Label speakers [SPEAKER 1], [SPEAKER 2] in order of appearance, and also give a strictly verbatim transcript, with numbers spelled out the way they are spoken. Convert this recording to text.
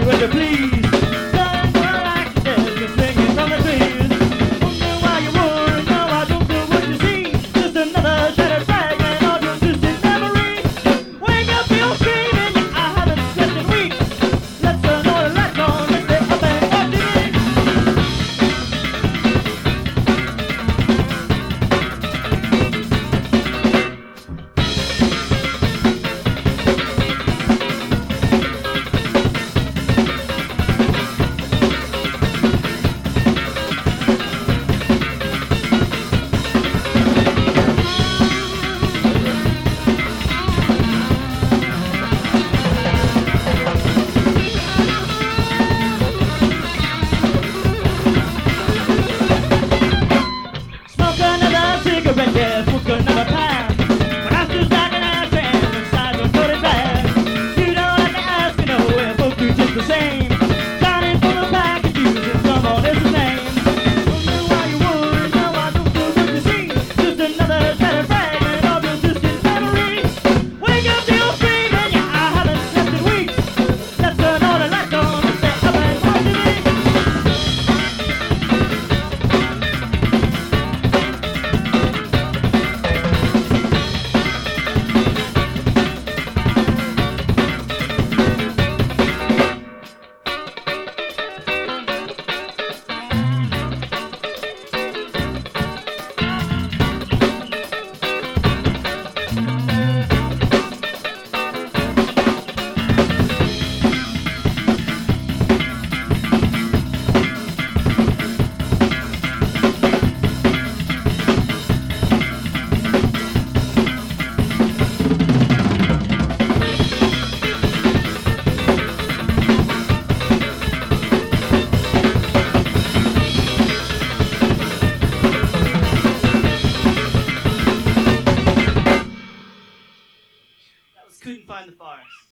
[SPEAKER 1] would you please? Don't go like the dead, you're swinging from the trees. Wonder why you would, no, I don't know what you see. Just another shattered fragment of your distant memory. Wake up, feel screaming, I haven't slept in weeks. Let's turn all the lights on, let's stay up and watch T V. Smoke another cigarette, yeah, smoke another pack. When I stood back and I ran inside the floated bag. You don't have to ask me nowhere, both do just the same. Signing for the package, using someone else's name. Wonder why you would, no, I don't know what you see. Just another shattered fragment of your distant memory. Wake up, still screaming, yeah, I haven't slept in weeks. Let's turn all the lights on, let's stay up and watch T V. Couldn't find the forest.